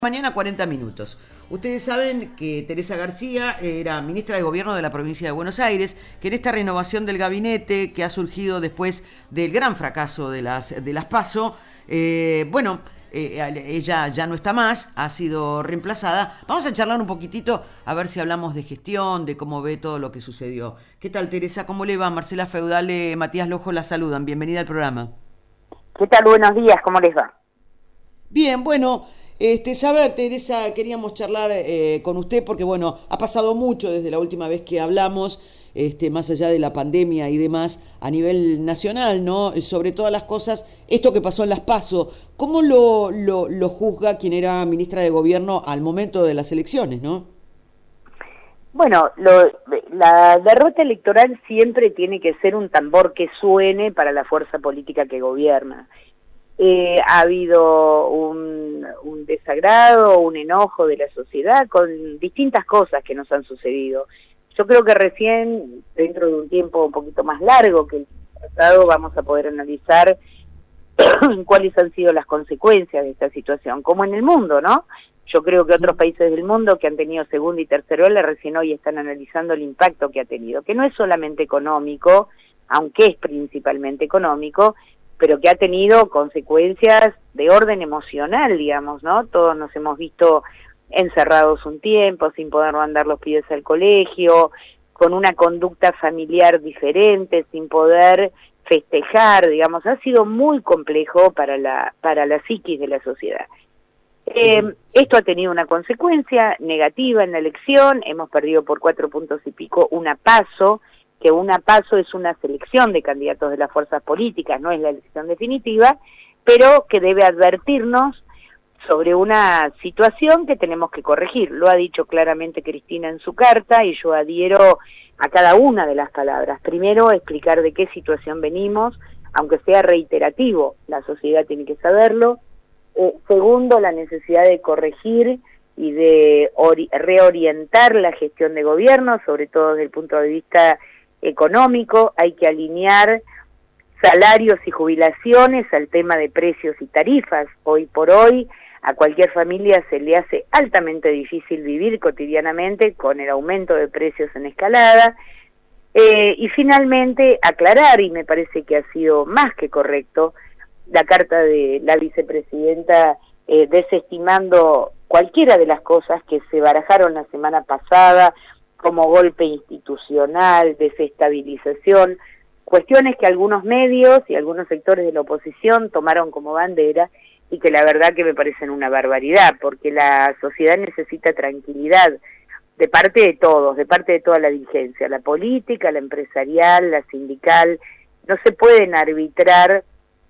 Mañana 40 minutos. Ustedes saben que Teresa García era ministra de Gobierno de la provincia de Buenos Aires, que en esta renovación del gabinete que ha surgido después del gran fracaso de las PASO, ella ya no está más, ha sido reemplazada. Vamos a charlar un poquitito a ver si hablamos de gestión, de cómo ve todo lo que sucedió. ¿Qué tal, Teresa? ¿Cómo le va? Marcela Feudale, Matías Lojo la saludan. Bienvenida al programa. ¿Qué tal? Buenos días, ¿cómo les va? Bien, bueno, saber, Teresa, queríamos charlar con usted porque, bueno, ha pasado mucho desde la última vez que hablamos, más allá de la pandemia y demás, a nivel nacional, ¿no? Sobre todas las cosas, esto que pasó en las PASO, ¿cómo lo juzga quien era ministra de Gobierno al momento de las elecciones, no? Bueno, la derrota electoral siempre tiene que ser un tambor que suene para la fuerza política que gobierna. Ha habido un desagrado, un enojo de la sociedad con distintas cosas que nos han sucedido. Yo creo que recién, dentro de un tiempo un poquito más largo que el pasado, vamos a poder analizar cuáles han sido las consecuencias de esta situación, como en el mundo, ¿no? Yo creo que otros países del mundo que han tenido segunda y tercera ola recién hoy están analizando el impacto que ha tenido, que no es solamente económico, aunque es principalmente económico, pero que ha tenido consecuencias de orden emocional, digamos, ¿no? Todos nos hemos visto encerrados un tiempo, sin poder mandar los pibes al colegio, con una conducta familiar diferente, sin poder festejar, digamos, ha sido muy complejo para la psiquis de la sociedad. Esto ha tenido una consecuencia negativa en la elección, hemos perdido por 4 puntos y pico una PASO, que una PASO es una selección de candidatos de las fuerzas políticas, no es la elección definitiva, pero que debe advertirnos sobre una situación que tenemos que corregir. Lo ha dicho claramente Cristina en su carta y yo adhiero a cada una de las palabras. Primero, explicar de qué situación venimos, aunque sea reiterativo, la sociedad tiene que saberlo. Segundo, la necesidad de corregir y de reorientar la gestión de gobierno, sobre todo desde el punto de vista económico. Hay que alinear salarios y jubilaciones al tema de precios y tarifas. Hoy por hoy a cualquier familia se le hace altamente difícil vivir cotidianamente con el aumento de precios en escalada. Y finalmente aclarar, y me parece que ha sido más que correcto, la carta de la vicepresidenta desestimando cualquiera de las cosas que se barajaron la semana pasada como golpe institucional, desestabilización, cuestiones que algunos medios y algunos sectores de la oposición tomaron como bandera y que la verdad que me parecen una barbaridad, porque la sociedad necesita tranquilidad de parte de todos, de parte de toda la dirigencia, la política, la empresarial, la sindical. No se pueden arbitrar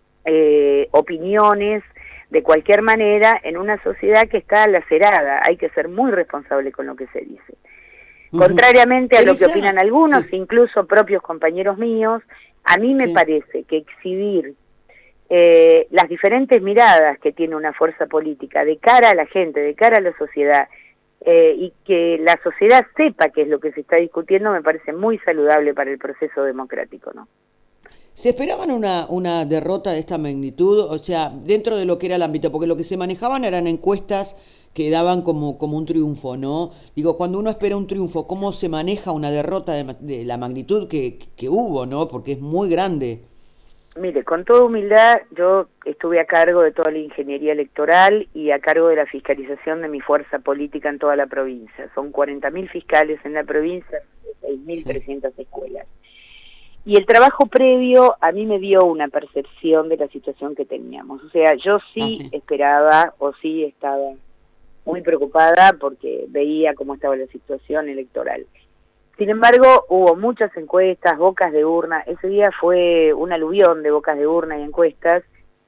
opiniones de cualquier manera en una sociedad que está lacerada. Hay que ser muy responsable con lo que se dice. Contrariamente a lo que opinan algunos, sí, incluso propios compañeros míos, a mí me parece que exhibir las diferentes miradas que tiene una fuerza política de cara a la gente, de cara a la sociedad, y que la sociedad sepa qué es lo que se está discutiendo, me parece muy saludable para el proceso democrático, ¿no? ¿Se esperaban una derrota de esta magnitud? O sea, dentro de lo que era el ámbito, porque lo que se manejaban eran encuestas que daban como un triunfo, ¿no? Digo, cuando uno espera un triunfo, ¿cómo se maneja una derrota de la magnitud que hubo, ¿no? Porque es muy grande. Mire, con toda humildad, yo estuve a cargo de toda la ingeniería electoral y a cargo de la fiscalización de mi fuerza política en toda la provincia. Son 40.000 fiscales en la provincia, 6.300 escuelas. Y el trabajo previo a mí me dio una percepción de la situación que teníamos. O sea, yo sí esperaba o sí estaba muy preocupada porque veía cómo estaba la situación electoral. Sin embargo, hubo muchas encuestas, bocas de urna. Ese día fue un aluvión de bocas de urna y encuestas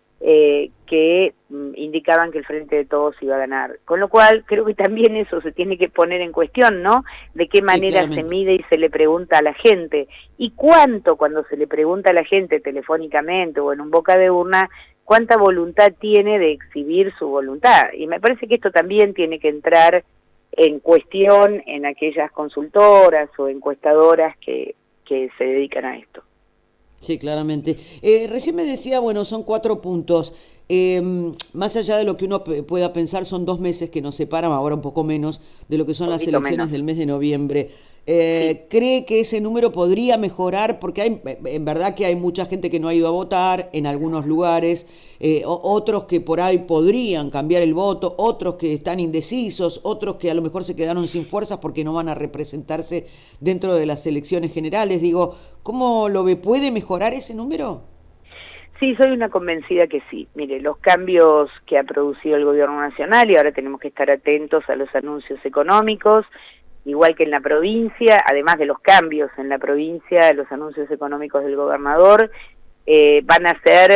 que indicaban que el Frente de Todos iba a ganar. Con lo cual, creo que también eso se tiene que poner en cuestión, ¿no? De qué manera se mide y se le pregunta a la gente. Y cuánto, cuando se le pregunta a la gente telefónicamente o en un boca de urna, cuánta voluntad tiene de exhibir su voluntad. Y me parece que esto también tiene que entrar en cuestión en aquellas consultoras o encuestadoras que se dedican a esto. Sí, claramente. Recién me decía, bueno, son 4 puntos. más allá de lo que uno pueda pensar, son 2 meses que nos separan, ahora un poco menos, de lo que son las elecciones del mes de noviembre. Sí. ¿Cree que ese número podría mejorar? Porque en verdad que hay mucha gente que no ha ido a votar en algunos lugares, otros que por ahí podrían cambiar el voto, otros que están indecisos, otros que a lo mejor se quedaron sin fuerzas porque no van a representarse dentro de las elecciones generales. Digo, ¿cómo lo ve? ¿Puede mejorar ese número? Sí, soy una convencida que sí. Mire, los cambios que ha producido el gobierno nacional, y ahora tenemos que estar atentos a los anuncios económicos, igual que en la provincia, además de los cambios en la provincia, los anuncios económicos del gobernador, van a ser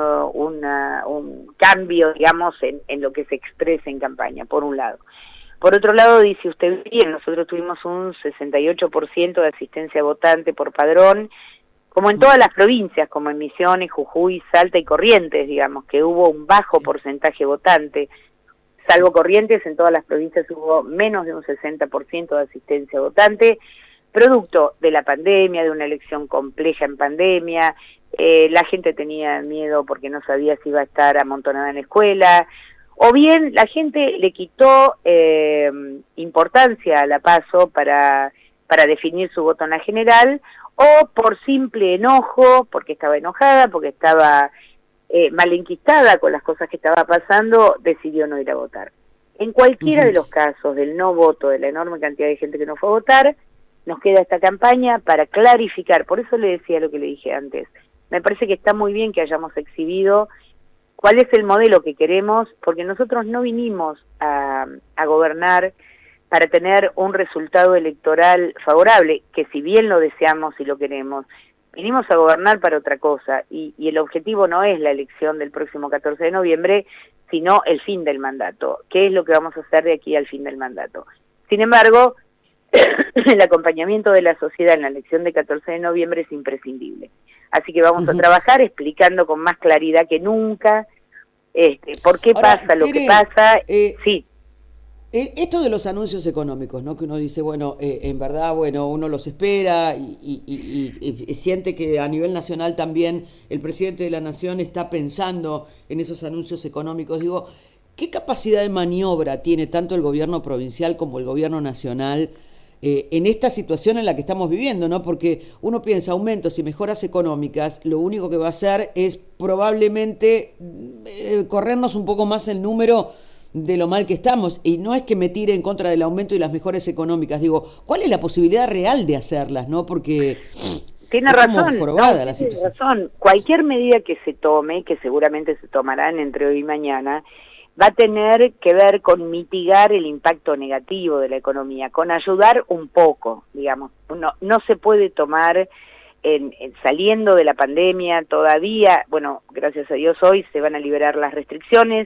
un cambio, digamos, en lo que se expresa en campaña, por un lado. Por otro lado, dice usted bien, nosotros tuvimos un 68% de asistencia votante por padrón, como en todas las provincias, como en Misiones, Jujuy, Salta y Corrientes, digamos, que hubo un bajo porcentaje votante. Salvo Corrientes, en todas las provincias hubo menos de un 60% de asistencia votante, producto de la pandemia, de una elección compleja en pandemia. La gente tenía miedo porque no sabía si iba a estar amontonada en la escuela, o bien la gente le quitó importancia a la PASO para definir su voto en la general, o por simple enojo, porque estaba enojada, porque estaba malenquistada con las cosas que estaba pasando, decidió no ir a votar. En cualquiera de los casos del no voto, de la enorme cantidad de gente que no fue a votar, nos queda esta campaña para clarificar. Por eso le decía lo que le dije antes. Me parece que está muy bien que hayamos exhibido cuál es el modelo que queremos, porque nosotros no vinimos a gobernar para tener un resultado electoral favorable, que si bien lo deseamos y lo queremos, vinimos a gobernar para otra cosa, y el objetivo no es la elección del próximo 14 de noviembre, sino el fin del mandato. ¿Qué es lo que vamos a hacer de aquí al fin del mandato? Sin embargo, el acompañamiento de la sociedad en la elección de 14 de noviembre es imprescindible. Así que vamos a trabajar explicando con más claridad que nunca por qué Ahora, pasa lo que pasa. Sí. Esto de los anuncios económicos, ¿no? Que uno dice, bueno, en verdad, bueno, uno los espera y siente que a nivel nacional también el presidente de la nación está pensando en esos anuncios económicos. Digo, ¿qué capacidad de maniobra tiene tanto el gobierno provincial como el gobierno nacional en esta situación en la que estamos viviendo, ¿no? Porque uno piensa aumentos y mejoras económicas, lo único que va a hacer es probablemente corrernos un poco más el número de lo mal que estamos, y no es que me tire en contra del aumento y las mejores económicas, digo, ¿cuál es la posibilidad real de hacerlas, no? Porque tiene razón, la situación. Tiene razón. Cualquier medida que se tome, que seguramente se tomarán entre hoy y mañana, va a tener que ver con mitigar el impacto negativo de la economía, con ayudar un poco, digamos. No se puede tomar saliendo de la pandemia todavía, bueno, gracias a Dios hoy se van a liberar las restricciones.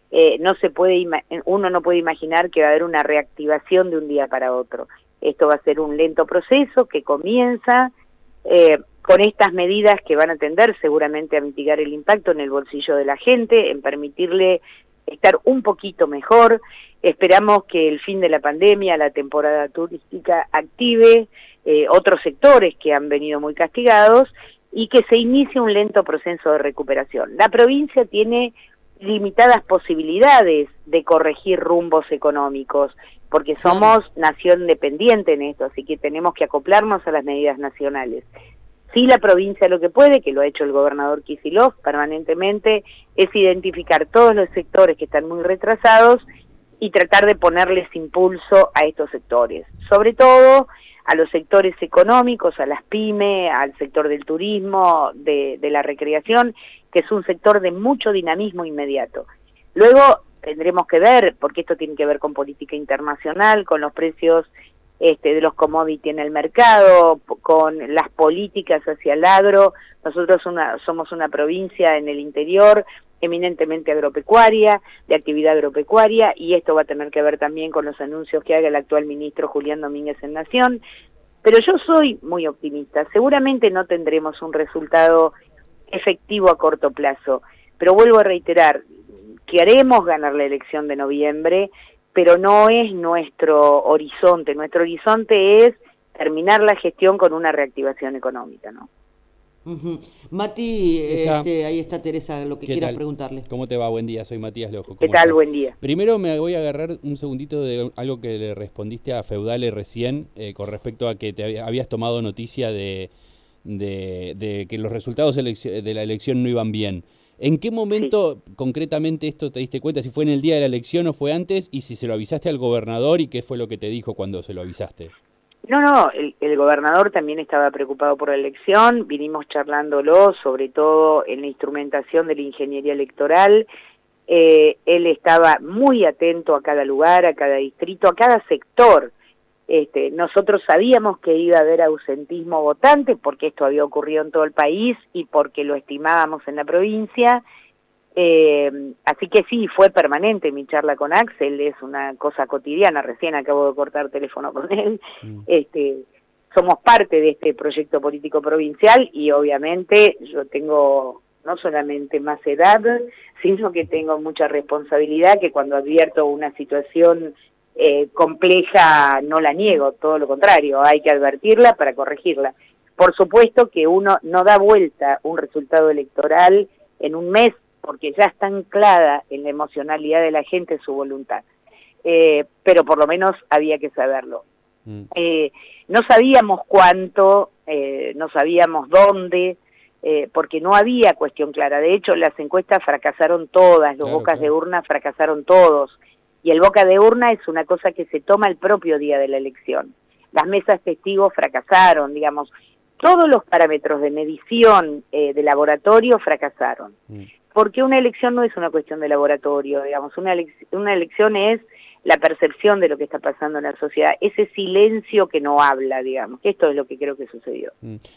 Uno no puede imaginar que va a haber una reactivación de un día para otro. Esto va a ser un lento proceso que comienza con estas medidas que van a tender seguramente a mitigar el impacto en el bolsillo de la gente, en permitirle estar un poquito mejor. Esperamos que el fin de la pandemia, la temporada turística, active otros sectores que han venido muy castigados y que se inicie un lento proceso de recuperación. La provincia tiene limitadas posibilidades de corregir rumbos económicos, porque somos nación dependiente en esto, así que tenemos que acoplarnos a las medidas nacionales. Sí, la provincia lo que puede, que lo ha hecho el gobernador Kicillof permanentemente, es identificar todos los sectores que están muy retrasados y tratar de ponerles impulso a estos sectores, sobre todo a los sectores económicos, a las pymes, al sector del turismo, de la recreación, que es un sector de mucho dinamismo inmediato. Luego tendremos que ver, porque esto tiene que ver con política internacional, con los precios de los commodities en el mercado, con las políticas hacia el agro. Nosotros somos una provincia en el interior eminentemente agropecuaria, de actividad agropecuaria, y esto va a tener que ver también con los anuncios que haga el actual ministro Julián Domínguez en Nación. Pero yo soy muy optimista. Seguramente no tendremos un resultado efectivo a corto plazo, pero vuelvo a reiterar, queremos ganar la elección de noviembre, pero no es nuestro horizonte es terminar la gestión con una reactivación económica, ¿no? Ujú. Mati, ahí está Teresa, lo que quieras tal? Preguntarle. ¿Cómo te va? Buen día, soy Matías Lojo. ¿Qué ¿Cómo tal? estás? Buen día. Primero me voy a agarrar un segundito de algo que le respondiste a Feudale recién, con respecto a que te habías tomado noticia de que los resultados de la elección no iban bien. ¿En qué momento concretamente esto te diste cuenta? Si fue en el día de la elección o fue antes, y si se lo avisaste al gobernador y qué fue lo que te dijo cuando se lo avisaste. No, el gobernador también estaba preocupado por la elección, vinimos charlándolo, sobre todo en la instrumentación de la ingeniería electoral. Él estaba muy atento a cada lugar, a cada distrito, a cada sector. Nosotros sabíamos que iba a haber ausentismo votante porque esto había ocurrido en todo el país y porque lo estimábamos en la provincia. Así que sí, fue permanente mi charla con Axel, es una cosa cotidiana, recién acabo de cortar teléfono con él. Somos parte de este proyecto político provincial y obviamente yo tengo no solamente más edad, sino que tengo mucha responsabilidad, que cuando advierto una situación compleja no la niego, todo lo contrario, hay que advertirla para corregirla. Por supuesto que uno no da vuelta un resultado electoral en un mes, porque ya está anclada en la emocionalidad de la gente su voluntad. Pero por lo menos había que saberlo. No sabíamos cuánto, no sabíamos dónde, porque no había cuestión clara. De hecho, las encuestas fracasaron todas, los bocas de urna fracasaron todos. Y el boca de urna es una cosa que se toma el propio día de la elección. Las mesas testigos fracasaron, digamos. Todos los parámetros de medición de laboratorio fracasaron. Porque una elección no es una cuestión de laboratorio, digamos. Una elección es la percepción de lo que está pasando en la sociedad. Ese silencio que no habla, digamos. Esto es lo que creo que sucedió.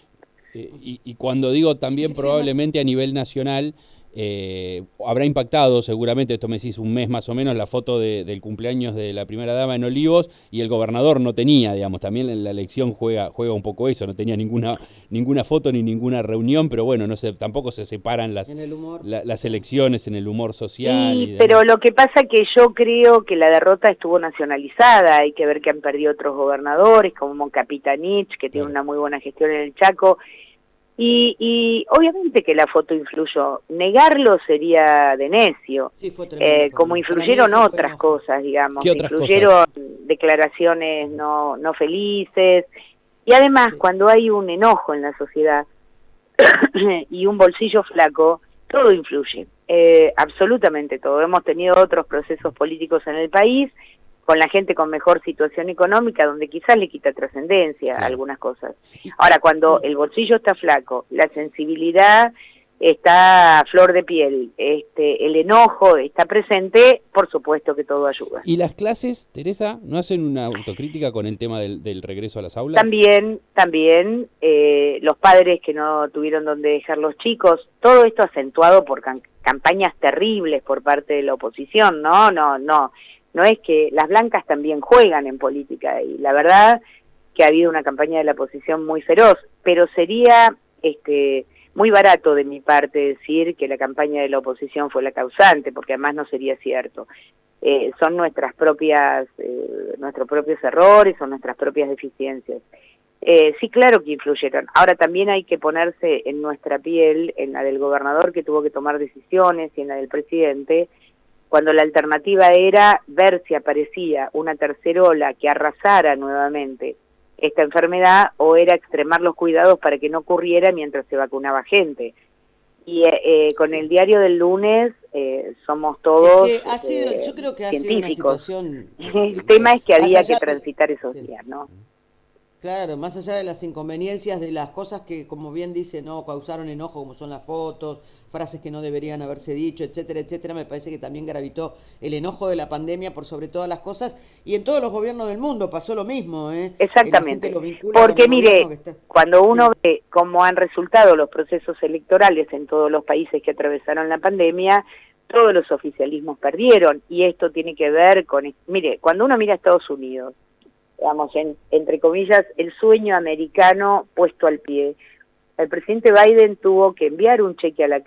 Y cuando digo también probablemente a nivel nacional, habrá impactado seguramente, esto me decís un mes más o menos, la foto del cumpleaños de la primera dama en Olivos, y el gobernador no tenía, digamos, también en la elección juega un poco eso, no tenía ninguna foto ni ninguna reunión, pero bueno, no sé, tampoco se separan las elecciones en el humor social. Sí, pero lo que pasa que yo creo que la derrota estuvo nacionalizada, hay que ver que han perdido otros gobernadores, como Capitanich, que tiene una muy buena gestión en el Chaco. Y obviamente que la foto influyó. Negarlo sería de necio. Sí, fue tremendo, como influyeron otras cosas, digamos. Influyeron declaraciones no felices. Y además, cuando hay un enojo en la sociedad y un bolsillo flaco, todo influye. Absolutamente todo. Hemos tenido otros procesos políticos en el país con la gente con mejor situación económica, donde quizás le quita trascendencia a algunas cosas. Ahora, cuando el bolsillo está flaco, la sensibilidad está a flor de piel, el enojo está presente, por supuesto que todo ayuda. ¿Y las clases, Teresa, no hacen una autocrítica con el tema del regreso a las aulas? También, los padres que no tuvieron donde dejar los chicos, todo esto acentuado por campañas terribles por parte de la oposición, no es que las blancas también juegan en política, y la verdad que ha habido una campaña de la oposición muy feroz, pero sería muy barato de mi parte decir que la campaña de la oposición fue la causante, porque además no sería cierto. Son nuestros propios errores, son nuestras propias deficiencias. Sí, claro que influyeron. Ahora también hay que ponerse en nuestra piel, en la del gobernador que tuvo que tomar decisiones y en la del presidente, cuando la alternativa era ver si aparecía una tercera ola que arrasara nuevamente esta enfermedad, o era extremar los cuidados para que no ocurriera mientras se vacunaba gente. Y con el diario del lunes somos todos yo creo que ha sido una situación... El tema es que había que transitar esos días, ¿no? Claro, más allá de las inconveniencias, de las cosas que, como bien dice, no causaron enojo, como son las fotos, frases que no deberían haberse dicho, etcétera, etcétera, me parece que también gravitó el enojo de la pandemia por sobre todas las cosas, y en todos los gobiernos del mundo pasó lo mismo, ¿eh? Exactamente, porque mire, cuando uno ve cómo han resultado los procesos electorales en todos los países que atravesaron la pandemia, todos los oficialismos perdieron, y esto tiene que ver con... Mire, cuando uno mira a Estados Unidos, digamos, entre comillas, el sueño americano puesto al pie. El presidente Biden tuvo que enviar un cheque a la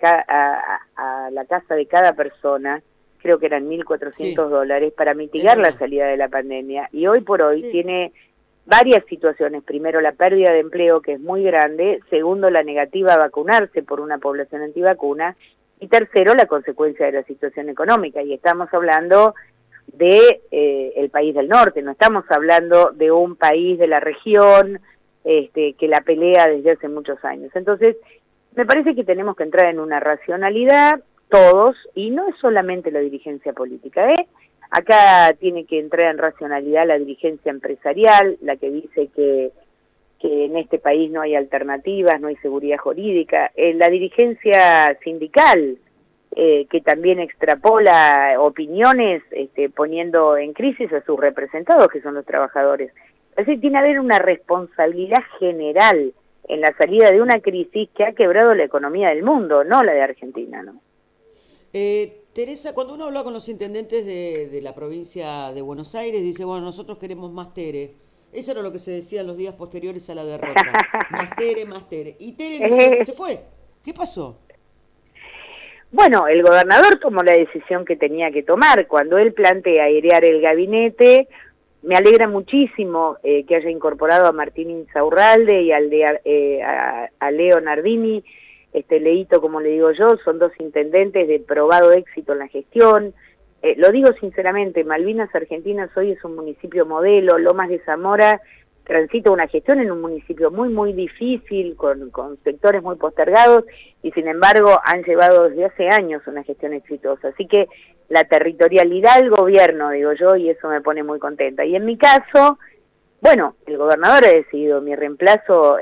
casa de cada persona, creo que eran $1.400, para mitigar la salida de la pandemia, y hoy por hoy tiene varias situaciones. Primero, la pérdida de empleo, que es muy grande. Segundo, la negativa a vacunarse por una población antivacuna. Y tercero, la consecuencia de la situación económica. Y estamos hablando de el país del norte, no estamos hablando de un país de la región que la pelea desde hace muchos años. Entonces, me parece que tenemos que entrar en una racionalidad todos, y no es solamente la dirigencia política, Acá tiene que entrar en racionalidad la dirigencia empresarial, la que dice que en este país no hay alternativas, no hay seguridad jurídica, la dirigencia sindical, que también extrapola opiniones poniendo en crisis a sus representados, que son los trabajadores. Así que tiene que haber una responsabilidad general en la salida de una crisis que ha quebrado la economía del mundo, no la de Argentina, ¿no? Teresa, cuando uno habla con los intendentes de la provincia de Buenos Aires, dice, bueno, nosotros queremos más Tere. Eso era lo que se decía en los días posteriores a la derrota. Más Tere, más Tere. Y Tere se fue. ¿Qué pasó? Bueno, el gobernador tomó la decisión que tenía que tomar. Cuando él plantea airear el gabinete, me alegra muchísimo que haya incorporado a Martín Insaurralde y a Leo Nardini. Leito, como le digo yo, son dos intendentes de probado éxito en la gestión. Lo digo sinceramente, Malvinas Argentinas hoy es un municipio modelo. Lomas de Zamora transita una gestión en un municipio muy, muy difícil, con sectores muy postergados, y sin embargo han llevado desde hace años una gestión exitosa. Así que la territorialidad del gobierno, digo yo, y eso me pone muy contenta. Y en mi caso, bueno, el gobernador ha decidido mi reemplazo,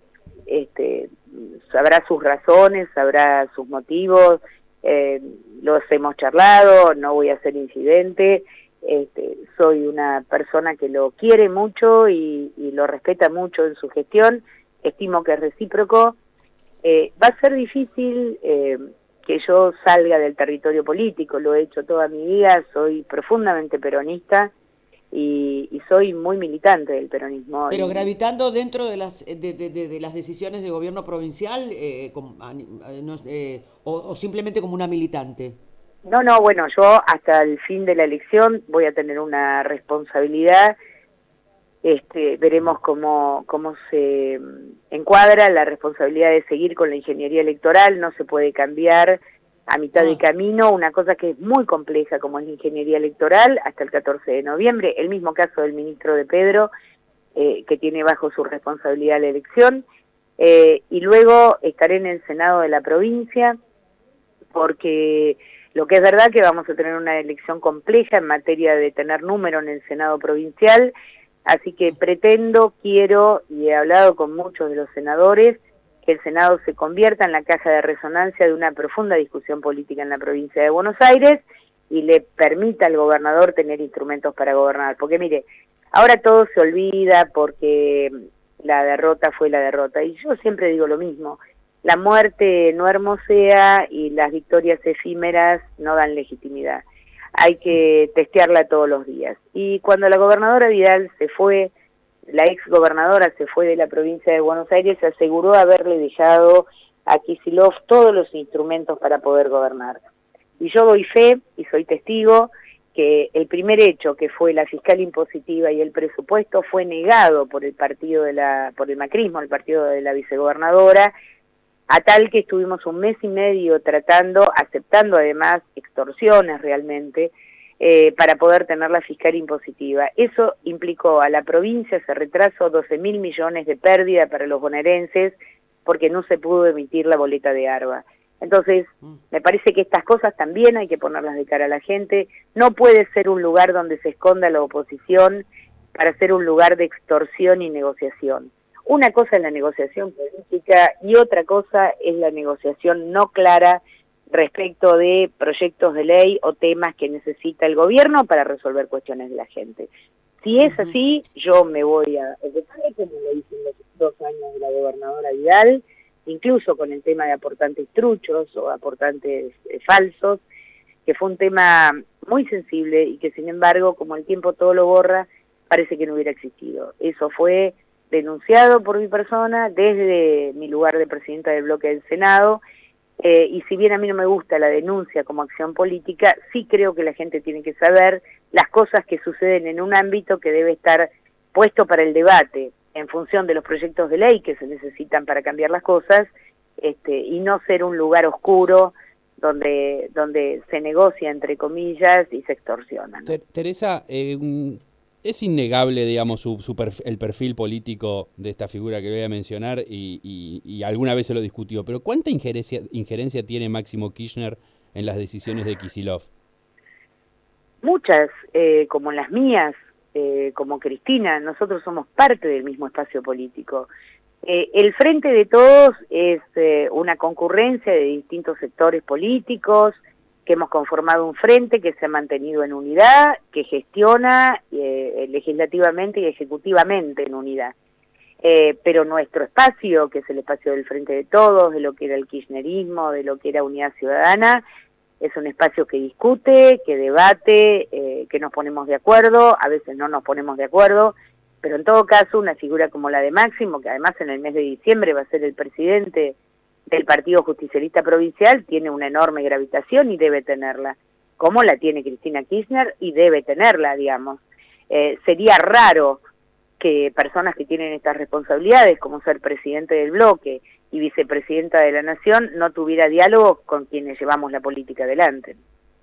sabrá sus razones, sabrá sus motivos, los hemos charlado, no voy a ser incidente. Soy una persona que lo quiere mucho y lo respeta mucho en su gestión, estimo que es recíproco. Va a ser difícil que yo salga del territorio político, lo he hecho toda mi vida, soy profundamente peronista y soy muy militante del peronismo. Pero gravitando dentro de las decisiones de gobierno provincial, o simplemente como una militante. No, bueno, yo hasta el fin de la elección voy a tener una responsabilidad, veremos cómo se encuadra la responsabilidad de seguir con la ingeniería electoral. No se puede cambiar a mitad de camino una cosa que es muy compleja como es la ingeniería electoral hasta el 14 de noviembre, el mismo caso del ministro de Pedro, que tiene bajo su responsabilidad la elección, y luego estaré en el Senado de la provincia, porque lo que es verdad que vamos a tener una elección compleja en materia de tener número en el Senado provincial, así que quiero, y he hablado con muchos de los senadores, que el Senado se convierta en la caja de resonancia de una profunda discusión política en la provincia de Buenos Aires y le permita al gobernador tener instrumentos para gobernar. Porque mire, ahora todo se olvida porque la derrota fue la derrota, y yo siempre digo lo mismo. La muerte no hermosea y las victorias efímeras no dan legitimidad. Hay que testearla todos los días. Y cuando la gobernadora Vidal se fue, la ex gobernadora se fue de la provincia de Buenos Aires, se aseguró haberle dejado a Kicillof todos los instrumentos para poder gobernar. Y yo doy fe y soy testigo que el primer hecho, que fue la fiscal impositiva y el presupuesto, fue negado por el partido por el macrismo, el partido de la vicegobernadora, a tal que estuvimos un mes y medio aceptando además extorsiones realmente, para poder tener la fiscal impositiva. Eso implicó a la provincia, se retrasó 12.000 millones de pérdida para los bonaerenses, porque no se pudo emitir la boleta de ARBA. Entonces, me parece que estas cosas también hay que ponerlas de cara a la gente. No puede ser un lugar donde se esconda la oposición para ser un lugar de extorsión y negociación. Una cosa es la negociación política y otra cosa es la negociación no clara respecto de proyectos de ley o temas que necesita el gobierno para resolver cuestiones de la gente. Si es así, yo me voy a ocupar, como lo hice en los 2 años de la gobernadora Vidal, incluso con el tema de aportantes truchos o aportantes falsos, que fue un tema muy sensible y que sin embargo, como el tiempo todo lo borra, parece que no hubiera existido. Eso fue denunciado por mi persona desde mi lugar de presidenta del bloque del Senado, y si bien a mí no me gusta la denuncia como acción política, sí creo que la gente tiene que saber las cosas que suceden en un ámbito que debe estar puesto para el debate en función de los proyectos de ley que se necesitan para cambiar las cosas, y no ser un lugar oscuro donde se negocia, entre comillas, y se extorsiona, ¿no? Teresa, es innegable, digamos, el perfil político de esta figura que voy a mencionar y alguna vez se lo discutió, pero ¿cuánta injerencia tiene Máximo Kirchner en las decisiones de Kicillof? Muchas, como las mías, como Cristina. Nosotros somos parte del mismo espacio político. El Frente de Todos es una concurrencia de distintos sectores políticos, que hemos conformado un frente que se ha mantenido en unidad, que gestiona legislativamente y ejecutivamente en unidad. Pero nuestro espacio, que es el espacio del Frente de Todos, de lo que era el kirchnerismo, de lo que era Unidad Ciudadana, es un espacio que discute, que debate, que nos ponemos de acuerdo, a veces no nos ponemos de acuerdo, pero en todo caso una figura como la de Máximo, que además en el mes de diciembre va a ser el presidente del Partido Justicialista Provincial, tiene una enorme gravitación y debe tenerla, como la tiene Cristina Kirchner y debe tenerla, digamos. Sería raro que personas que tienen estas responsabilidades, como ser presidente del bloque y vicepresidenta de la Nación, no tuviera diálogo con quienes llevamos la política adelante.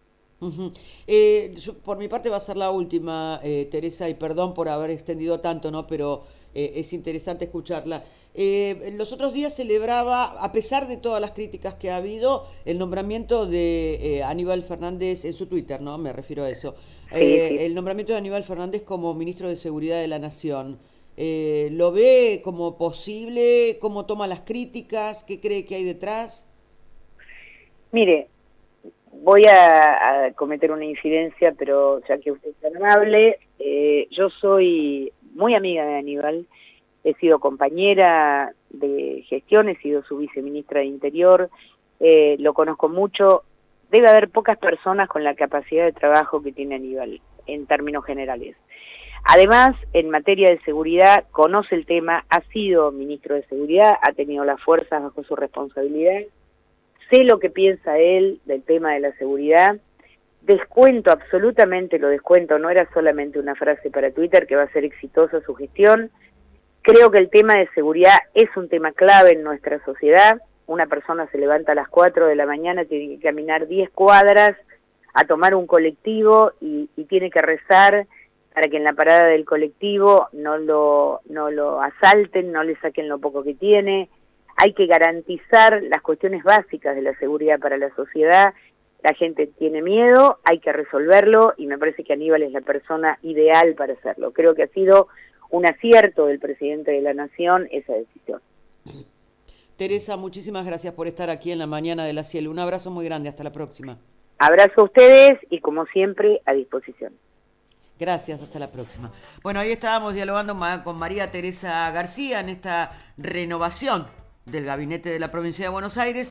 Por mi parte va a ser la última, Teresa, y perdón por haber extendido tanto, ¿no? Pero es interesante escucharla. Los otros días celebraba, a pesar de todas las críticas que ha habido, el nombramiento de Aníbal Fernández en su Twitter, ¿no? Me refiero a eso. Sí. El nombramiento de Aníbal Fernández como ministro de Seguridad de la Nación. ¿Lo ve como posible? ¿Cómo toma las críticas? ¿Qué cree que hay detrás? Mire, voy a cometer una infidencia, pero ya que usted es tan amable, yo soy muy amiga de Aníbal, he sido compañera de gestión, he sido su viceministra de Interior, lo conozco mucho. Debe haber pocas personas con la capacidad de trabajo que tiene Aníbal, en términos generales. Además, en materia de seguridad, conoce el tema, ha sido ministro de Seguridad, ha tenido las fuerzas bajo su responsabilidad, sé lo que piensa él del tema de la seguridad, descuento, absolutamente lo descuento, no era solamente una frase para Twitter, que va a ser exitosa su gestión. Creo que el tema de seguridad es un tema clave en nuestra sociedad. Una persona se levanta a las 4 de la mañana, tiene que caminar 10 cuadras a tomar un colectivo y tiene que rezar para que en la parada del colectivo no lo asalten, no le saquen lo poco que tiene. Hay que garantizar las cuestiones básicas de la seguridad para la sociedad. La gente tiene miedo, hay que resolverlo y me parece que Aníbal es la persona ideal para hacerlo. Creo que ha sido un acierto del presidente de la Nación esa decisión. Teresa, muchísimas gracias por estar aquí en la mañana de la Cielo. Un abrazo muy grande, hasta la próxima. Abrazo a ustedes y como siempre a disposición. Gracias, hasta la próxima. Bueno, ahí estábamos dialogando con María Teresa García en esta renovación del gabinete de la provincia de Buenos Aires.